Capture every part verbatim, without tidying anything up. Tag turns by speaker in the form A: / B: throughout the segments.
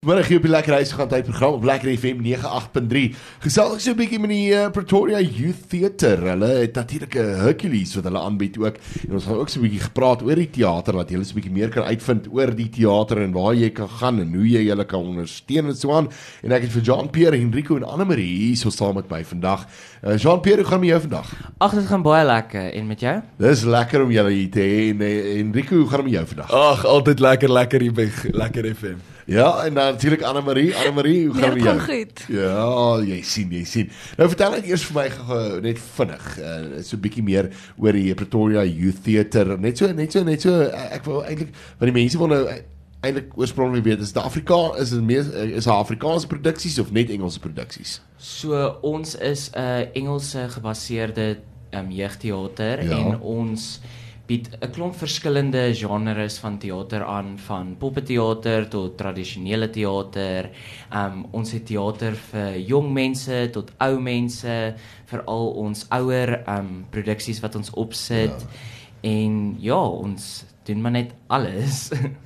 A: Middag hier op die Lekker Huis gaan tyd program op Lekker F M nege agt punt drie. Gesels ek so 'n bietjie met die uh, Pretoria Youth Theatre. Hulle het natuurlik 'n Hercules wat hulle aanbied ook. En ons gaan ook so 'n bietjie gepraat oor die teater, dat jy so 'n bietjie meer kan uitvind oor die teater en waar jy kan gaan en hoe jy julle kan ondersteun en so aan. En ek het vir Jean-Pierre, Henrico en Annemarie hier so saam met my vandag. Uh, Jean-Pierre, hoe gaan met jou vandag?
B: Ag, dit gaan baie lekker. En met jou?
A: Dis lekker om julle hier te hê. En uh, Henrico, hoe gaan het met jou vandag?
C: Ag, altyd lekker, lekker hier by Lekker F M.
A: Ja, en dan natuurlijk Annemarie. Annemarie, hoe gaan het met jou?
D: Ja, goed.
A: Ja, jy sien, jy sien. Nou vertel net eers vir my gou net vinnig, uh, so 'n bietjie meer oor die Pretoria Youth Theatre. Net so, net so, net so, uh, ek wil eintlik, want die mense wil nou eintlik oorspronklik weet, is dit Afrikaans, is dit meer, is dit Afrikaanse produksies of net Engelse produksies?
B: So, ons is 'n uh, Engelse gebaseerde um, jeugteater
A: Ja.
B: en ons bied 'n klomp verskillende genres van teater aan, van poppeteater tot tradisionele teater. Um, ons het teater vir jong mense tot ou mense, veral ons ouer um, produksies wat ons opsit. Ja. En ja, ons doen maar net alles.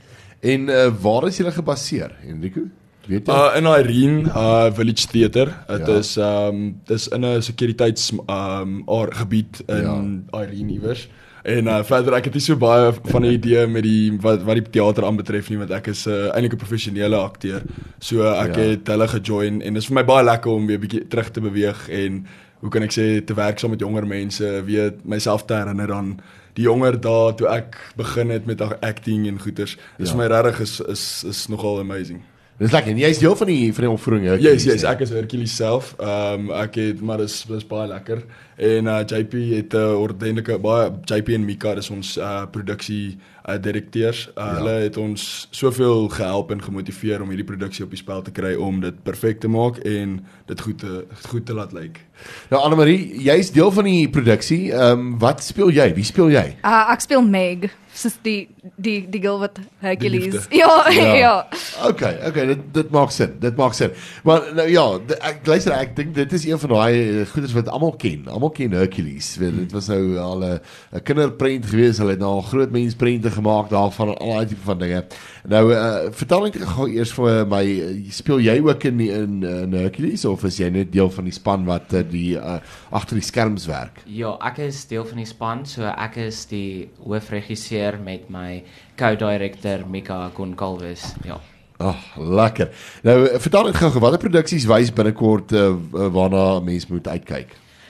A: En uh, waar is julle gebaseer, Henrico? Weet jy?
C: Uh, in Irene uh, Village Theatre. Dit
A: Ja.
C: is um, dis in 'n sekuriteits um, gebied in
A: Ja.
C: Irene iewers. En uh, verder, ek het nie so baie van 'n idee met die wat wat die teater aanbetref nie, want ek is uh, eintlik 'n professionele akteur. So uh, ek
A: Ja.
C: het hulle gejoin en dit is vir my baie lekker om weer 'n bietjie terug te beweeg en hoe kan ek sê te werk saam met jonger mense, weet myself te herinner aan die jonger dae toe ek begin het met acting en goeters. Dis
A: Ja.
C: vir my regtig is is is nogal amazing.
A: Dis lekker, en jy is deel van die, van die opvoering, hè?
C: Yes, yes, ek is Hercules self. Ehm um, ek het maar dis dis baie lekker. En uh, J P het 'n uh, ordentlike baie J P en Mika, dis ons uh, produksie uh, direkteurs. Uh,
A: Ja.
C: Hulle het ons soveel gehelp en gemotiveer om hierdie produksie op die spel te kry om dit perfek te maak en dit goed te goed te laat lyk.
A: Nou Annemarie, jy is deel van die produksie. Ehm um, wat speel jy? Wie speel jy?
D: Uh, ek speel Meg, soos die die die girl wat
C: Die
D: Hercules.
C: liefde.
D: Ja,
A: Ja.
D: ja. ja.
A: Okay, okay, dit dit maak sin. Dit maak sin. Maar nou ja, d- ek luister, ek dink dit is een van daai goeders wat almal ken. Almal ken Hercules. Weet, dit was nou al 'n 'n kinderprent gewees. Hulle het nou al groot mensprente gemaak daarvan en al daai tipe van dinge. Nou uh, vertel net gou eers vir my, uh, speel jy ook in die, in, in Hercules of is jy net deel van die span wat uh, die uh, agter die skerms werk?
B: Ja, ek is deel van die span, so ek is die hoofregisseur met my co-director Mika Goncalves. Ja.
A: Ag, oh, lekker. Nou vertel net gou watter produksies wys binnekort uh, waarna mense moet uitkyk.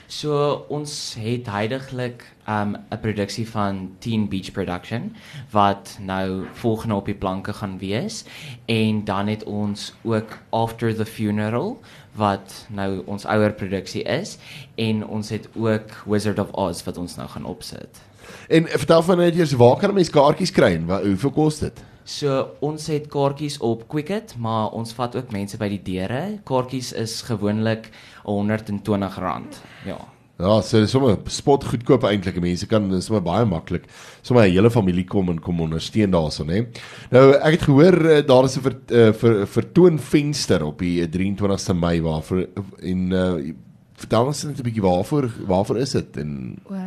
B: So ons het heidaglik um, 'n produksie van Teen Beach Production wat nou volgende op die planke gaan wees, en dan het ons ook After the Funeral wat nou ons ouer produksie is, en ons het ook Wizard of Oz wat ons nou gaan opsit.
A: En vertel van net eers, waar kan 'n mens kaartjies kry en wa- hoeveel kos dit?
B: So ons het kaartjies op Quicket, maar ons vat ook mense by die deure. Kaartjies is gewoonlik honderd en twintig rand. Ja.
A: Ja, so dis sommer spot goedkoop eintlik. Mense kan dis sommer baie maklik sommer 'n hele familie kom en kom ondersteun daarson, hè. Nou ek het gehoor uh, daar is 'n ver, uh, ver, vertoonvenster op die drieëntwintigste Mei waarvoor en uh, vertel ons net 'n bietjie waarvoor waarvoor is dit en
D: Wow.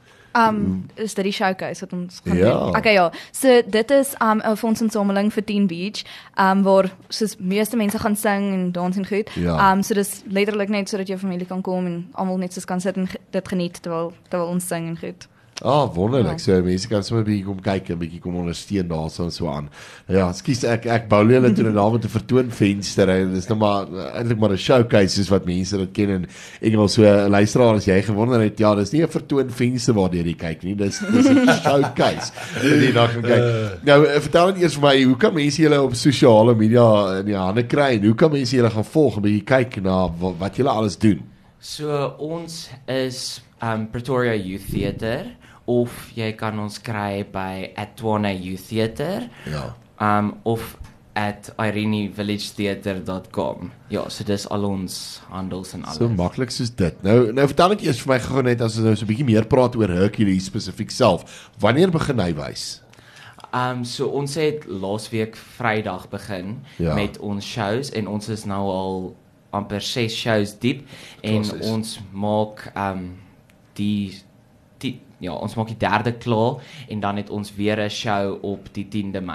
D: Um, is dit die showcase wat ons gaan
A: Ja.
D: doen? Okay, ja. So dit is um 'n fondsinsameling vir Teen Beach, um waar soos meeste mense gaan sing en dans en goed.
A: Ja.
D: Um so dis letterlik net sodat jou familie kan kom en almal net soos kan sit en ge- dit geniet terwyl terwyl ons sing en goed.
A: ah, wonderlik.
D: Ja.
A: So mense kan sommer 'n bietjie kom kyk en 'n bietjie kom ondersteun daarso en so aan. Ja, ekskuus ek ek bou hulle toe na met 'n vertoonvenster en dis nou maar uh, eintlik maar 'n showcase soos wat mense dit ken in Engels. So uh, luisteraar, as jy gewonder het, ja, dis nie 'n vertoonvenster waardeur jy kyk nie. Dis dis 'n showcase. En jy dan kan kyk. Uh, nou uh, vertel net eers vir my, hoe kan mense julle op sosiale media in die hande kry en hoe kan mense julle gaan volg en bietjie kyk na wat, wat julle alles doen?
B: So ons is um, Pretoria Youth Theatre, of jy kan ons kry by at Twana Youth Theatre,
A: Ja.
B: um, of at irene village theatre dot com. Ja, so dis al ons handels en alles.
A: So maklik soos dit. Nou nou vertel net eers vir my gou net as ons nou so 'n bietjie meer praat oor Hercules spesifiek self. Wanneer begin hy wys?
B: Um, so ons het laasweek Vrydag begin
A: Ja.
B: met ons shows, en ons is nou al amper ses shows diep, en
C: Klassies.
B: ons maak um, die, die ja, ons maak die derde klaar, en dan het ons weer 'n show op die tiende Mei.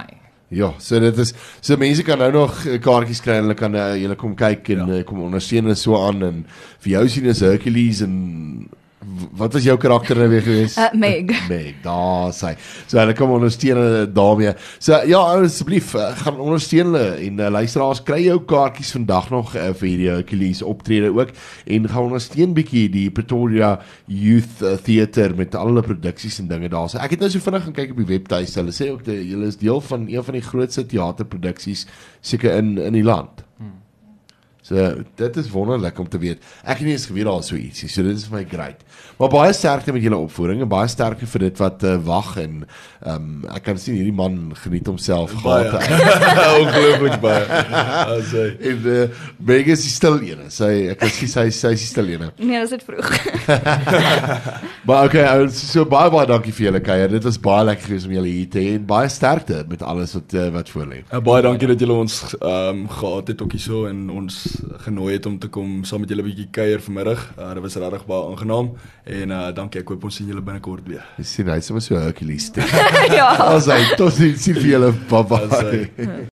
A: Ja, so dit is so mense kan nou nog eh, kaartjies kry en hulle kan uh, julle kom kyk en ja. uh, kom ondersteun en so aan en vir jou sien is Hercules en wat was jou karakter nou weer geweest?
D: Uh, Meg.
A: Meg, daar sê. So hulle kom ondersteun daarmee. So ja, asseblief uh, gaan ondersteun hulle en uh, luisteraars kry jou kaartjies vandag nog uh, vir hierdie Hercules optrede ook en gaan ondersteun bietjie die Pretoria Youth uh, Theatre met al hulle produksies en dinge daar. So ek het nou so vinnig gaan kyk op die webtuiste. Hulle sê ook dat julle is deel van een van die grootste teaterproduksies seker in in die land. Hmm. So, dit is wonderlik om te weet. Ek het nie eens geweet daar so ietsie, so dit is vir my great. Maar baie sterkte met julle opvoering en baie sterkte vir dit wat uh, wag en um, ek kan sien hierdie man geniet homself gehad.
C: Ongelooflik baie. As hy
A: en uh, Meg is die stil ene. Sy ek kan sien sy sy is die stil ene.
D: Nee, dis dit vroeg.
A: Maar okay, so baie baie dankie vir julle kuier. Dit was baie lekker geweest om julle hier te hê en baie sterkte met alles wat uh, wat voorlê.
C: Uh, baie dankie dat julle ons um, gehad het ook hierso en ons genooi het om te kom saam met julle 'n bietjie kuier vanmiddag. Uh, dit was regtig baie aangenaam en uh, dankie. Ek hoop ons sien julle binnekort weer.
A: Jy sien hy is sommer so Hercules.
D: Ja.
A: As hy tot sien vir julle, bye bye.